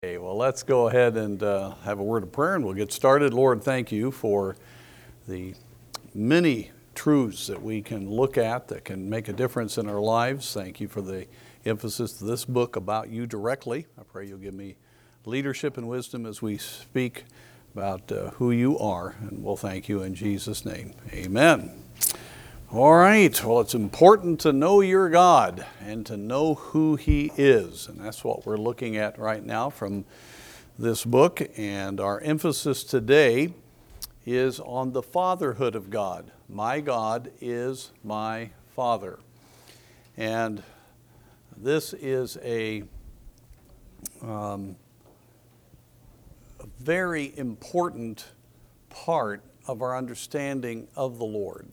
Okay, well, let's go ahead and have a word of prayer and we'll get started. Lord, thank you for the many truths that we can look at that can make a difference in our lives. Thank you for the emphasis of this book about you directly. I pray you'll give me leadership and wisdom as we speak about who you are, and we'll thank you in Jesus' name. Amen. All right, well, it's important to know your God and to know who He is, and that's what we're looking at right now from this book. And our emphasis today is on the fatherhood of God. My God is my Father. And this is a very important part of our understanding of the Lord.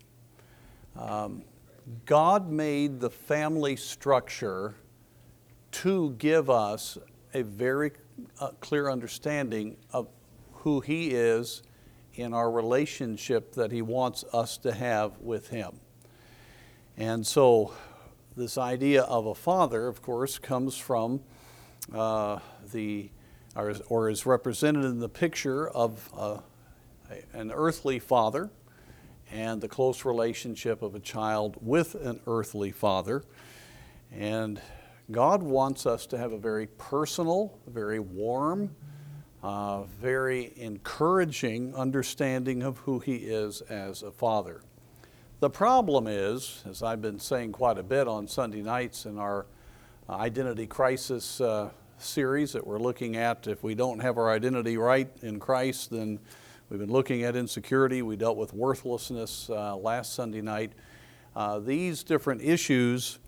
God made the family structure to give us a very clear understanding of who He is in our relationship that He wants us to have with Him. And so this idea of a father, of course, comes from or is represented in the picture of an earthly father and the close relationship of a child with an earthly father. And God wants us to have a very personal, very warm, very encouraging understanding of who He is as a father. The problem is, as I've been saying quite a bit on Sunday nights in our identity crisis series that we're looking at, if we don't have our identity right in Christ, then we've been looking at insecurity. We dealt with worthlessness last Sunday night. These different issues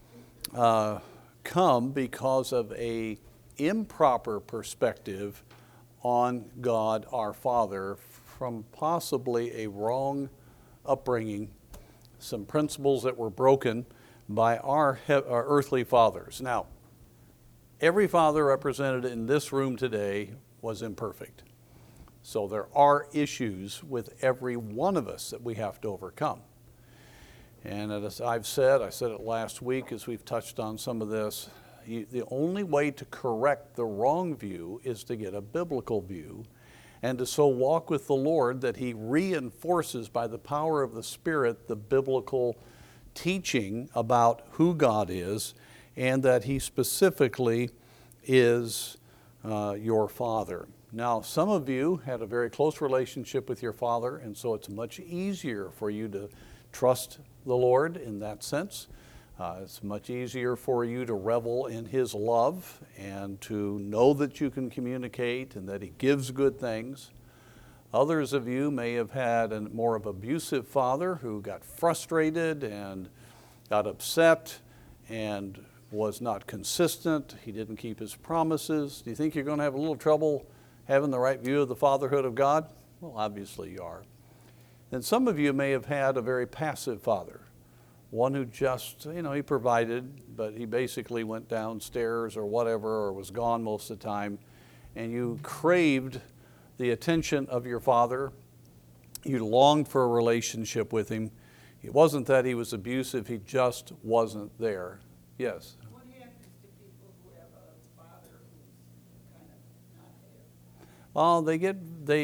come because of an improper perspective on God our Father from possibly a wrong upbringing, some principles that were broken by our earthly fathers. Now, every father represented in this room today was imperfect. So there are issues with every one of us that we have to overcome. And as I've said, I said it last week as we've touched on some of this, the only way to correct the wrong view is to get a biblical view and to so walk with the Lord that He reinforces by the power of the Spirit the biblical teaching about who God is and that He specifically is your Father. Now, some of you had a very close relationship with your father, and so it's much easier for you to trust the Lord in that sense. It's much easier for you to revel in His love and to know that you can communicate and that He gives good things. Others of you may have had a more of abusive father who got frustrated and got upset and was not consistent. He didn't keep his promises. Do you think you're going to have a little trouble having the right view of the fatherhood of God? Well, obviously you are. And some of you may have had a very passive father, one who just, he provided, but he basically went downstairs or whatever, or was gone most of the time, and you craved the attention of your father. You longed for a relationship with him. It wasn't that he was abusive, he just wasn't there. Yes? What happens to people who have a father who's kind of not there? Well, they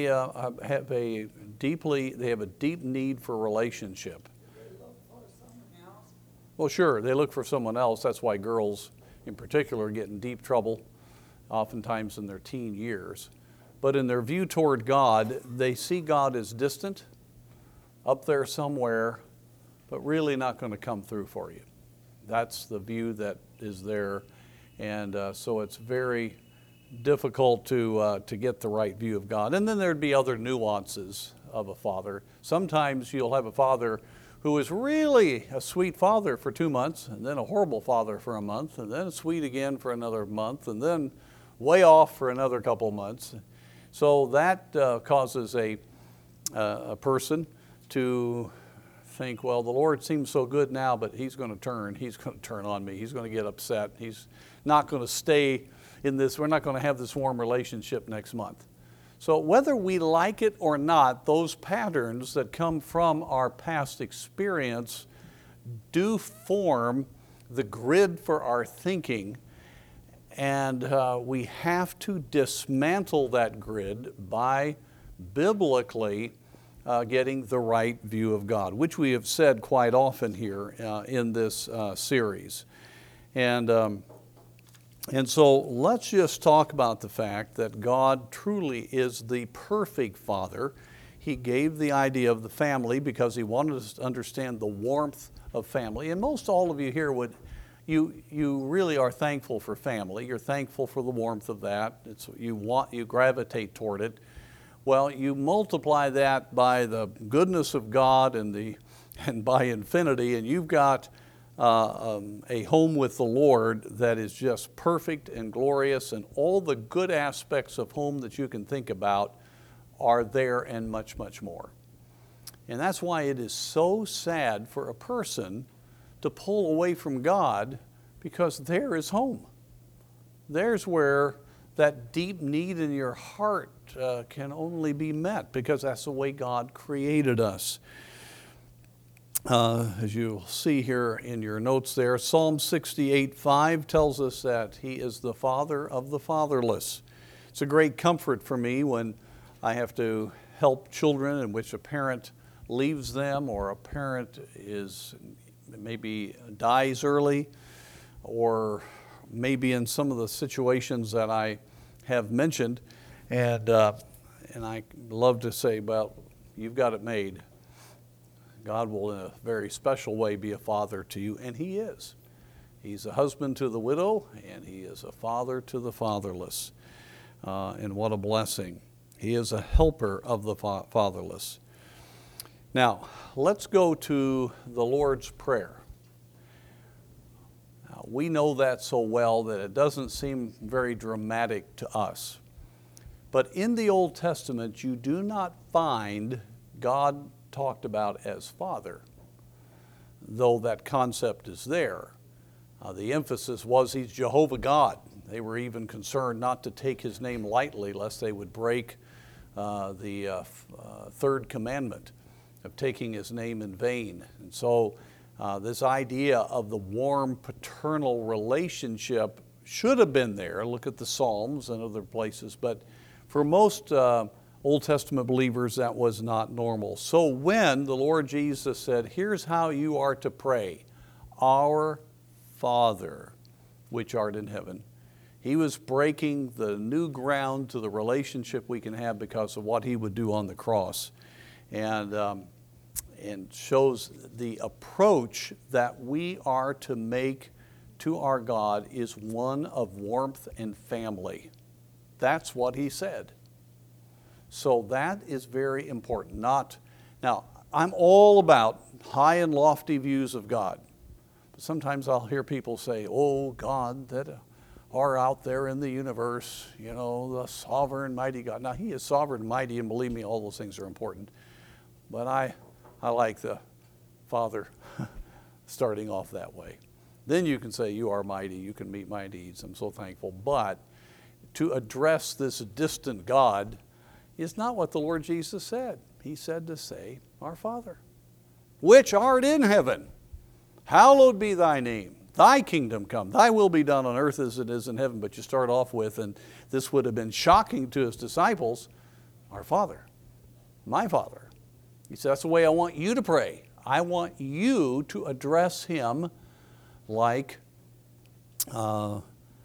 have a deep need for relationship. Do they look for someone else? Well, sure, they look for someone else. That's why girls in particular get in deep trouble, oftentimes in their teen years. But in their view toward God, they see God as distant, up there somewhere, but really not going to come through for you. That's the view that is there. And so it's very difficult to get the right view of God. And then there'd be other nuances of a father. Sometimes you'll have a father who is really a sweet father for 2 months, and then a horrible father for a month, and then sweet again for another month, and then way off for another couple months. So that causes a person to think, well, the Lord seems so good now, but He's going to turn on me. He's going to get upset. He's not going to stay in this. We're not going to have this warm relationship next month. So whether we like it or not, those patterns that come from our past experience do form the grid for our thinking And we have to dismantle that grid by biblically getting the right view of God, which we have said quite often here in this series. And so let's just talk about the fact that God truly is the perfect Father. He gave the idea of the family because He wanted us to understand the warmth of family. And most all of you here would, you really are thankful for family. You're thankful for the warmth of that. You gravitate toward it. Well, you multiply that by the goodness of God and by infinity, and you've got a home with the Lord that is just perfect and glorious, and all the good aspects of home that you can think about are there and much, much more. And that's why it is so sad for a person to pull away from God, because there is home. There's where that deep need in your heart can only be met, because that's the way God created us. As you'll see here in your notes there, Psalm 68:5 tells us that He is the Father of the fatherless. It's a great comfort for me when I have to help children in which a parent leaves them, or a parent maybe dies early, or maybe in some of the situations that I have mentioned. And I love to say, well, you've got it made. God will in a very special way be a father to you, and He is. He's a husband to the widow, and He is a father to the fatherless. And what a blessing. He is a helper of the fatherless. Now, let's go to the Lord's Prayer. Now, we know that so well that it doesn't seem very dramatic to us. But in the Old Testament, you do not find God talked about as Father, though that concept is there. The emphasis was He's Jehovah God. They were even concerned not to take His name lightly, lest they would break the third commandment of taking His name in vain. And so this idea of the warm paternal relationship should have been there. Look at the Psalms and other places, but for most Old Testament believers, that was not normal. So when the Lord Jesus said, here's how you are to pray, Our Father, which art in heaven, He was breaking the new ground to the relationship we can have because of what He would do on the cross. And shows the approach that we are to make to our God is one of warmth and family. That's what He said. So that is very important. Now, I'm all about high and lofty views of God. But sometimes I'll hear people say, oh, God that are out there in the universe, the sovereign, mighty God. Now, He is sovereign and mighty, and believe me, all those things are important. But I like the Father starting off that way. Then you can say, you are mighty, you can meet my needs. I'm so thankful. But to address this distant God is not what the Lord Jesus said. He said to say, Our Father, which art in heaven, hallowed be thy name. Thy kingdom come. Thy will be done on earth as it is in heaven. But you start off with, and this would have been shocking to His disciples, Our Father, my Father. He said, that's the way I want you to pray. I want you to address Him like I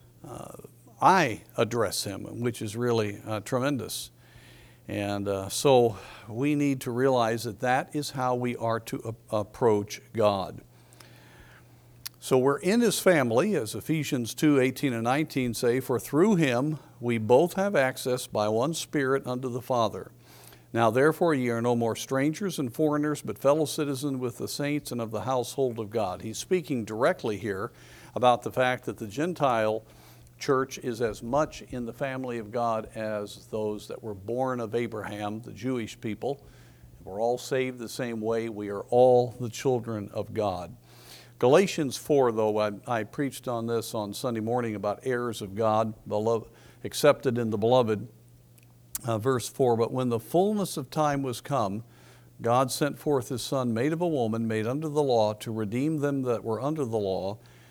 address Him, which is really tremendous. And so we need to realize that that is how we are to approach God. So we're in His family, as Ephesians 2:18 and 19 say, for through Him we both have access by one Spirit unto the Father. Now therefore ye are no more strangers and foreigners, but fellow citizens with the saints and of the household of God. He's speaking directly here about the fact that the Gentile church is as much in the family of God as those that were born of Abraham, the Jewish people. We're all saved the same way. We are all the children of God. Galatians 4, though, I preached on this on Sunday morning about heirs of God, accepted in the beloved. Verse 4, but when the fullness of time was come, God sent forth His Son, made of a woman, made under the law, to redeem them that were under the law,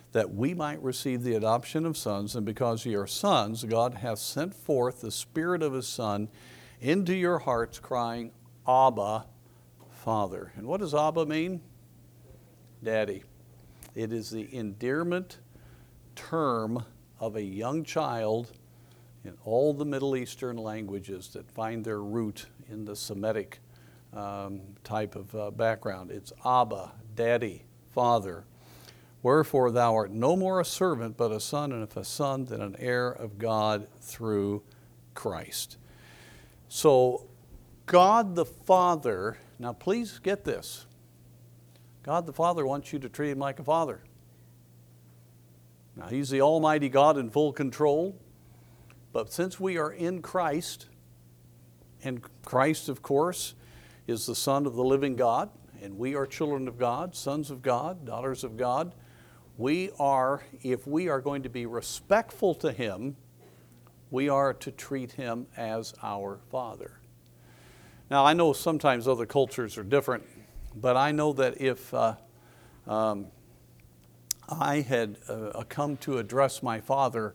that we might receive the adoption of sons, and because ye are sons, God hath sent forth the Spirit of his Son into your hearts, crying, Abba, Father. And what does Abba mean? Daddy. It is the endearment term of a young child in all the Middle Eastern languages that find their root in the Semitic type of background. It's Abba, Daddy, Father. Wherefore thou art no more a servant, but a son, and if a son, then an heir of God through Christ. So God the Father, now please get this, God the Father wants you to treat him like a father. Now he's the Almighty God in full control, but since we are in Christ, and Christ, of course, is the Son of the living God, and we are children of God, sons of God, daughters of God, we are, if we are going to be respectful to him, we are to treat him as our Father. Now, I know sometimes other cultures are different, but I know that if I had come to address my father,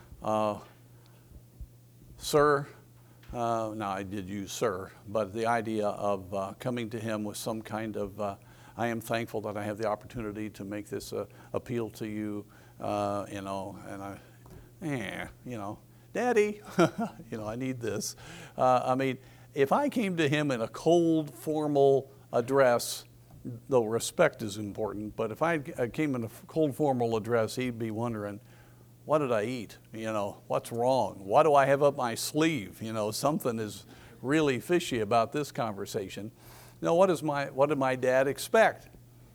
sir, now I did use sir, but the idea of coming to him with some kind of, I am thankful that I have the opportunity to make this appeal to you, and Daddy, I need this. I mean, if I came to him in a cold, formal address, though respect is important, but if I came in a cold, formal address, he'd be wondering, what did I eat? What's wrong? What do I have up my sleeve? Something is really fishy about this conversation. What did my dad expect?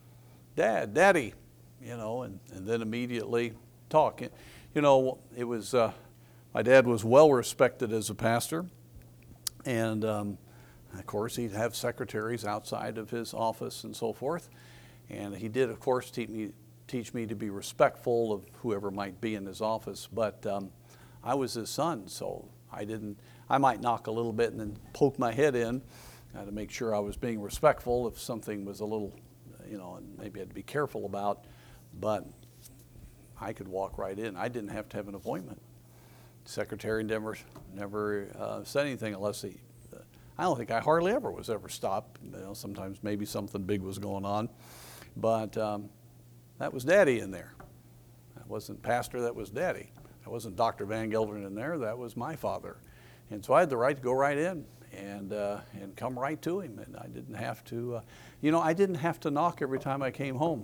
Daddy, and then immediately talk. It was, my dad was well respected as a pastor, and of course he'd have secretaries outside of his office and so forth, and he did, of course, teach me to be respectful of whoever might be in his office, but I was his son, so I might knock a little bit and then poke my head in to make sure I was being respectful if something was a little, and maybe I had to be careful about, but I could walk right in. I didn't have to have an appointment. Secretary never said anything unless I don't think I hardly ever was ever stopped. Sometimes maybe something big was going on, but that was Daddy in there. That wasn't Pastor, that was Daddy. That wasn't Dr. Van Gelderen in there, that was my father. And so I had the right to go right in and come right to him, and I didn't have to, I didn't have to knock every time I came home.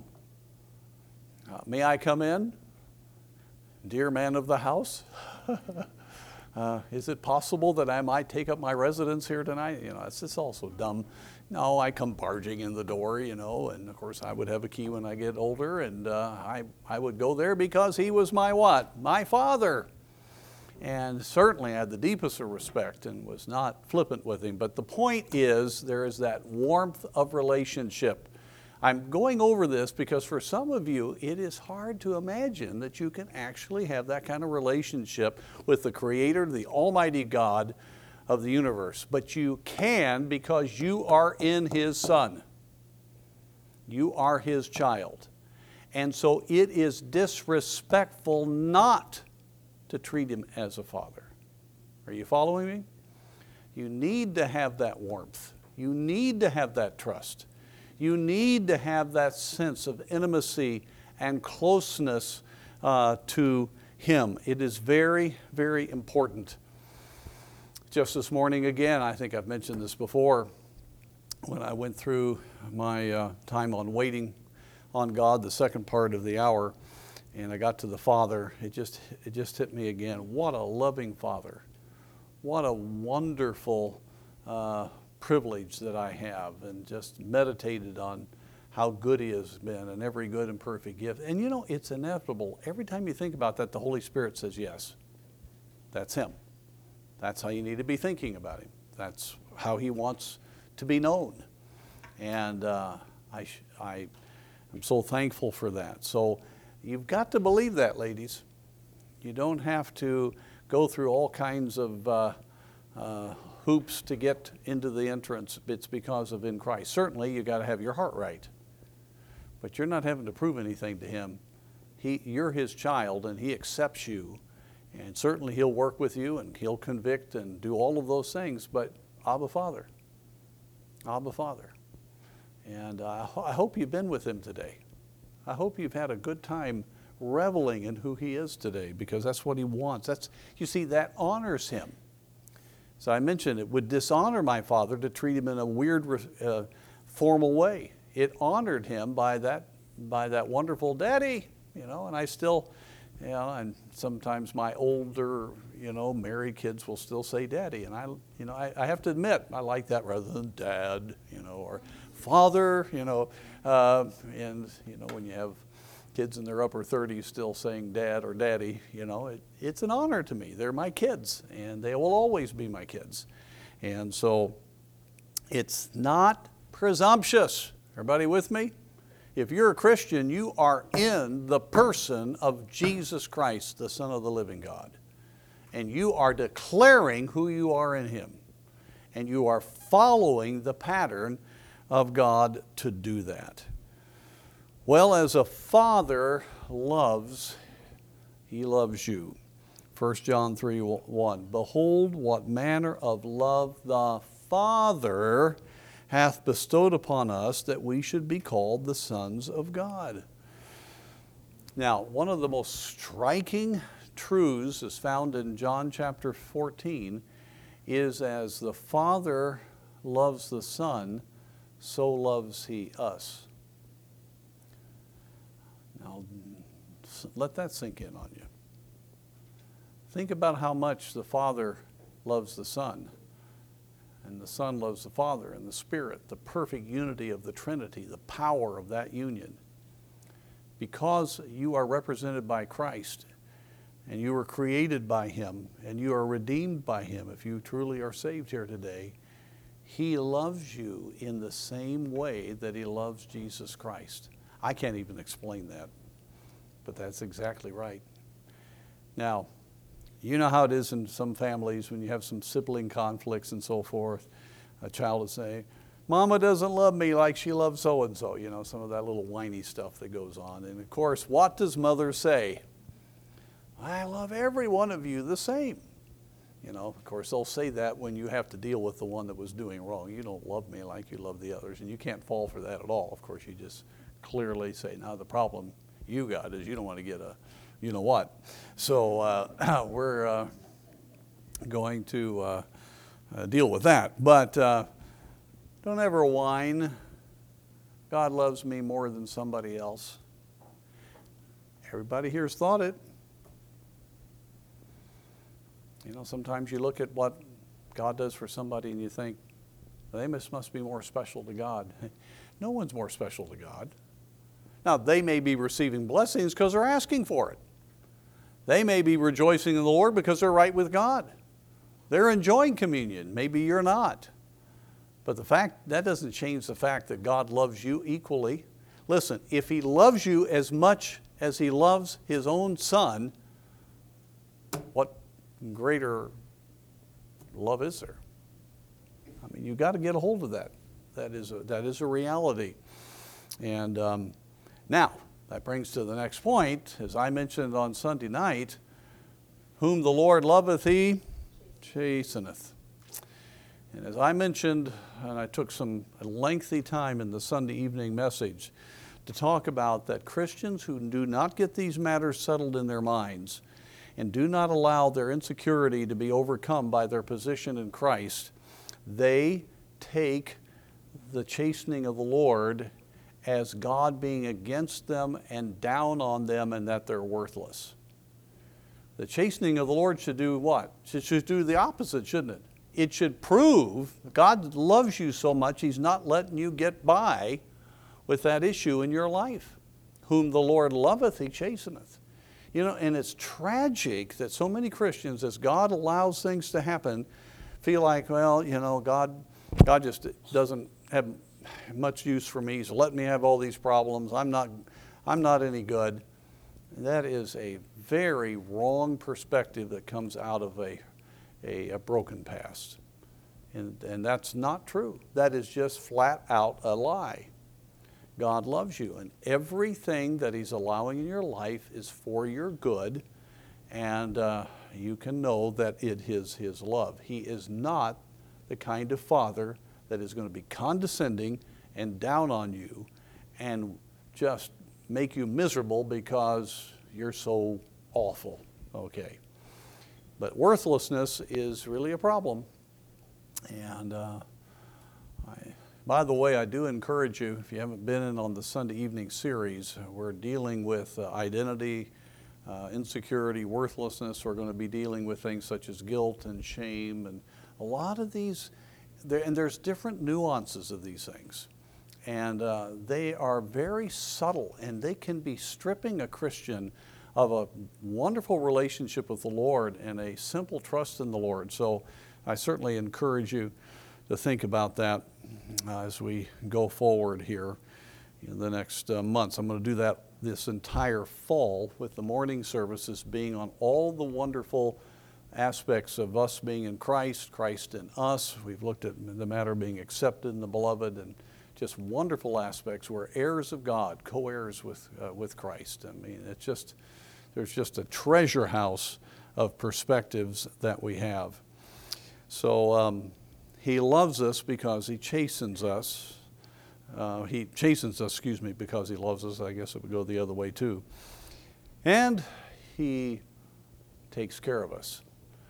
May I come in? Dear man of the house, is it possible that I might take up my residence here tonight? It's just also dumb. No, I come barging in the door, and of course I would have a key when I get older, and I would go there because he was my what? My father. And certainly I had the deepest of respect and was not flippant with him. But the point is, there is that warmth of relationship. I'm going over this because for some of you, it is hard to imagine that you can actually have that kind of relationship with the Creator, the Almighty God of the universe. But you can because you are in His Son. You are His child. And so it is disrespectful not to treat Him as a father. Are you following me? You need to have that warmth. You need to have that trust. You need to have that sense of intimacy and closeness to Him. It is very, very important. Just this morning again, I think I've mentioned this before, when I went through my time on waiting on God, the second part of the hour, and I got to the Father, it just hit me again. What a loving Father. What a wonderful privilege that I have, and just meditated on how good He has been and every good and perfect gift. And it's inevitable. Every time you think about that, the Holy Spirit says yes. That's Him. That's how you need to be thinking about Him. That's how He wants to be known. And I'm so thankful for that. So you've got to believe that, ladies. You don't have to go through all kinds of hoops to get into the entrance. It's because of in Christ. Certainly, you got to have your heart right. But you're not having to prove anything to Him you're his child and he accepts you. And certainly he'll work with you and he'll convict and do all of those things, but Abba Father. Abba Father. And I hope you've been with him today. I hope you've had a good time reveling in who he is today, because that's what he wants. You see, that honors him. So I mentioned it would dishonor my Father to treat him in a weird, formal way. It honored him by that wonderful Daddy, and I still, and sometimes my older, married kids will still say Daddy, and I have to admit, I like that rather than Dad, or Father, and when you have kids in their upper 30s still saying Dad or Daddy, it's an honor to me. They're my kids, and they will always be my kids. And so it's not presumptuous. Everybody with me? If you're a Christian, you are in the person of Jesus Christ, the Son of the living God. And you are declaring who you are in him. And you are following the pattern of God to do that. Well, as a father loves, he loves you. 1 John 3:1. Behold, what manner of love the Father hath bestowed upon us, that we should be called the sons of God. Now, one of the most striking truths is found in John chapter 14, is as the Father loves the Son, so loves he us. Now, let that sink in on you. Think about how much the Father loves the Son, and the Son loves the Father, and the Spirit, the perfect unity of the Trinity, the power of that union. Because you are represented by Christ, and you were created by him, and you are redeemed by him, if you truly are saved here today, he loves you in the same way that he loves Jesus Christ. I can't even explain that, but that's exactly right. Now, you know how it is in some families when you have some sibling conflicts and so forth. A child will say, Mama doesn't love me like she loves so-and-so, some of that little whiny stuff that goes on. And of course, what does mother say? I love every one of you the same. Of course, they'll say that when you have to deal with the one that was doing wrong. You don't love me like you love the others, and you can't fall for that at all. Of course, you just clearly say, now the problem you got is you don't want to get a you-know-what. So we're going to deal with that. But don't ever whine. God loves me more than somebody else. Everybody here's thought it. Sometimes you look at what God does for somebody and you think, they must be more special to God. No one's more special to God. Now, they may be receiving blessings because they're asking for it. They may be rejoicing in the Lord because they're right with God. They're enjoying communion. Maybe you're not. But that doesn't change the fact that God loves you equally. Listen, if he loves you as much as he loves his own Son, what greater love is there? I mean, you've got to get a hold of that. That is a reality. And now, that brings to the next point. As I mentioned on Sunday night, whom the Lord loveth, he chasteneth. And as I mentioned, and I took some lengthy time in the Sunday evening message to talk about that Christians who do not get these matters settled in their minds and do not allow their insecurity to be overcome by their position in Christ, they take the chastening of the Lord as God being against them and down on them and that they're worthless. The chastening of the Lord should do what? It should do the opposite, shouldn't it? It should prove God loves you so much he's not letting you get by with that issue in your life. Whom the Lord loveth, he chasteneth. And it's tragic that so many Christians, as God allows things to happen, feel like, well, God just doesn't have much use for me. He's letting me have all these problems. I'm not any good. That is a very wrong perspective that comes out of a broken past. And that's not true. That is just flat out a lie. God loves you, and everything that He's allowing in your life is for your good, and you can know that it is His love. He is not the kind of father that is going to be condescending and down on you and just make you miserable because you're so awful. Okay. But worthlessness is really a problem. And by the way, I do encourage you, if you haven't been in on the Sunday evening series, we're dealing with identity, insecurity, worthlessness. We're going to be dealing with things such as guilt and shame, and a lot of these, and there's different nuances of these things. And they are very subtle, and they can be stripping a Christian of a wonderful relationship with the Lord and a simple trust in the Lord. So I certainly encourage you to think about that as we go forward here in the next months. I'm going to do that this entire fall, with the morning services being on all the wonderful aspects of us being in Christ, Christ in us. We've looked at the matter of being accepted in the beloved, and just wonderful aspects. We're heirs of God, co-heirs with Christ. I mean, there's just a treasure house of perspectives that we have. So He loves us because He chastens us. He chastens us, because He loves us. I guess it would go the other way too. And He takes care of us.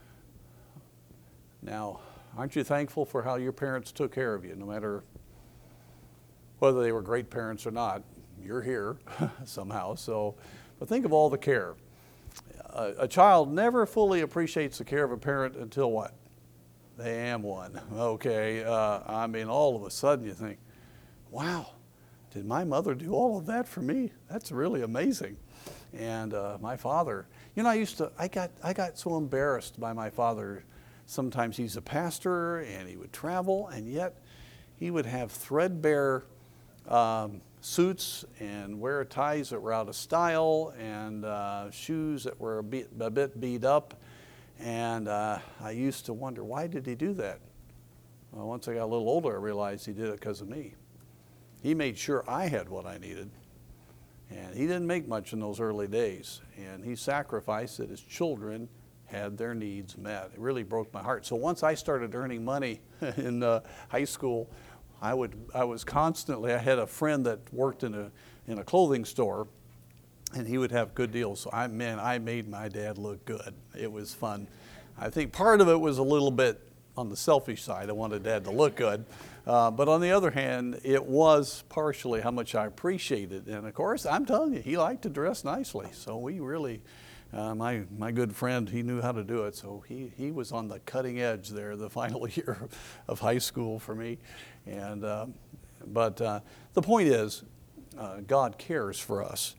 Now, aren't you thankful for how your parents took care of you? No matter whether they were great parents or not, you're here somehow. So, but think of all the care. A child never fully appreciates the care of a parent until what? They am one. Okay. I mean, all of a sudden you think, wow, did my mother do all of that for me? That's really amazing. And my father, I got so embarrassed by my father. Sometimes he's a pastor and he would travel, and yet he would have threadbare suits and wear ties that were out of style, and shoes that were a bit beat up. And I used to wonder, why did he do that? Well, once I got a little older, I realized he did it because of me. He made sure I had what I needed. And he didn't make much in those early days. And he sacrificed that his children had their needs met. It really broke my heart. So once I started earning money in high school, I had a friend that worked in a clothing store, and he would have good deals. So I made my dad look good. It was fun. I think part of it was a little bit on the selfish side. I wanted Dad to look good. But on the other hand, it was partially how much I appreciated. And of course, I'm telling you, he liked to dress nicely. So we really, my good friend, he knew how to do it. So he was on the cutting edge there the final year of high school for me. And but the point is, God cares for us.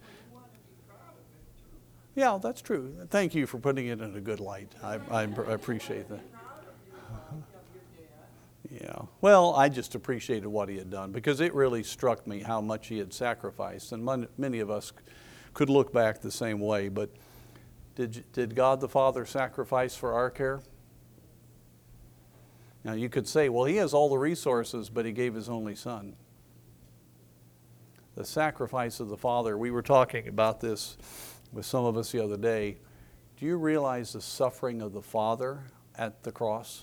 Yeah, that's true. Thank you for putting it in a good light. I appreciate that. Yeah. Well, I just appreciated what he had done, because it really struck me how much he had sacrificed. And many of us could look back the same way. But did God the Father sacrifice for our care? Now, you could say, well, he has all the resources, but he gave his only son. The sacrifice of the Father, we were talking about this with some of us the other day. Do you realize the suffering of the Father at the cross?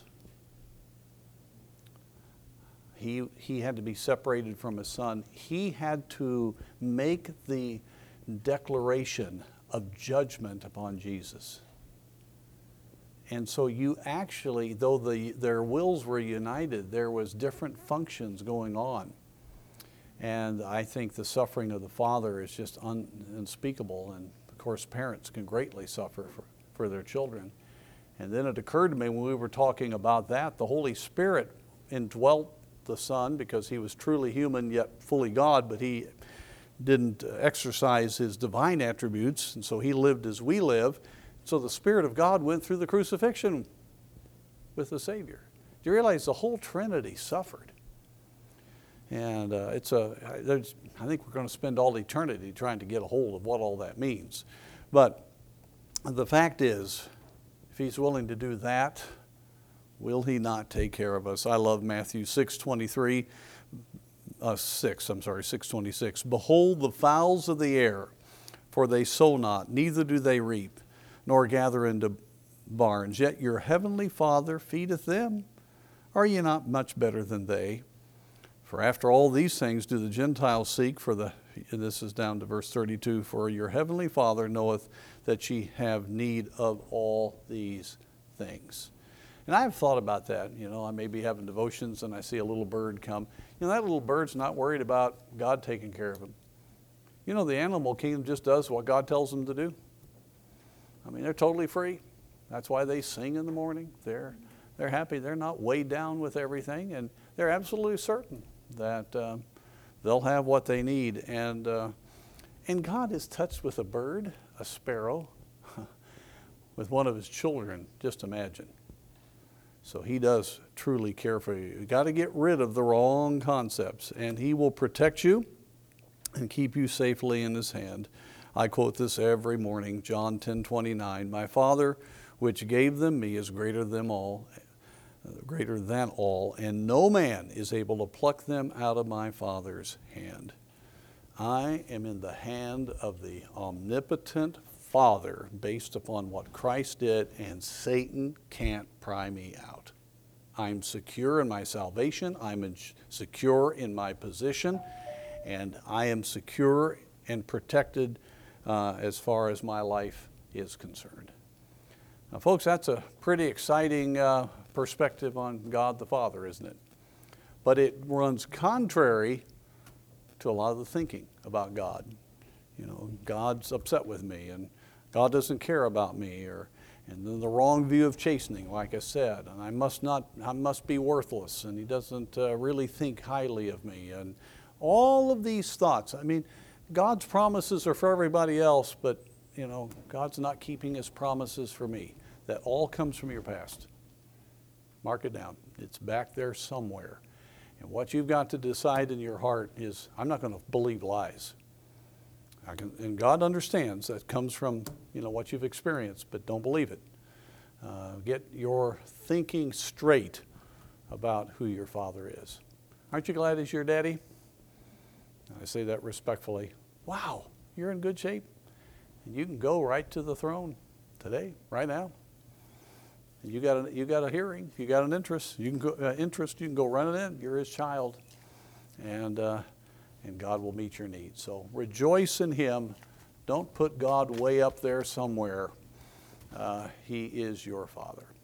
He had to be separated from his son. He had to make the declaration of judgment upon Jesus. And so you actually, though their wills were united, there was different functions going on. And I think the suffering of the Father is just unspeakable. And of course, parents can greatly suffer for their children. And then it occurred to me when we were talking about that, the Holy Spirit indwelt the Son, because he was truly human yet fully God, but he didn't exercise his divine attributes, and so he lived as we live. So the Spirit of God went through the crucifixion with the Savior. Do you realize the whole Trinity suffered? And I think we're going to spend all eternity trying to get a hold of what all that means. But the fact is, if he's willing to do that, will he not take care of us? I love Matthew 6:23. 6:26. Behold the fowls of the air, for they sow not, neither do they reap, nor gather into barns, yet your heavenly Father feedeth them. Are ye not much better than they? For after all these things do the Gentiles seek, this is down to verse 32, for your heavenly Father knoweth that ye have need of all these things. And I've thought about that. I may be having devotions and I see a little bird come. That little bird's not worried about God taking care of him. The animal kingdom just does what God tells them to do. They're totally free. That's why they sing in the morning. They're happy. They're not weighed down with everything, and they're absolutely certain that they'll have what they need. And God is touched with a bird, a sparrow, with one of his children. Just imagine. So he does truly care for you. You've got to get rid of the wrong concepts, and he will protect you and keep you safely in his hand. I quote this every morning, John 10:29. My Father, which gave them me, is greater than all, and no man is able to pluck them out of my Father's hand. I am in the hand of the omnipotent Father based upon what Christ did, and Satan can't pry me out. I'm secure in my salvation. I'm secure in my position, and I am secure and protected as far as my life is concerned. Now, folks, that's a pretty exciting perspective on God the Father, isn't it? But it runs contrary to a lot of the thinking about God. God's upset with me, and God doesn't care about me, and then the wrong view of chastening, like I said, and I must be worthless, and he doesn't really think highly of me, and all of these thoughts. God's promises are for everybody else, but God's not keeping his promises for me. That all comes from your past. Mark it down. It's back there somewhere. And what you've got to decide in your heart is, I'm not going to believe lies. And God understands that comes from what you've experienced, but don't believe it. Get your thinking straight about who your Father is. Aren't you glad he's your daddy? I say that respectfully. Wow, you're in good shape. And you can go right to the throne today, right now. And you got a hearing, you got an interest. You can go running in. You're his child, and God will meet your needs. So rejoice in him. Don't put God way up there somewhere. He is your Father.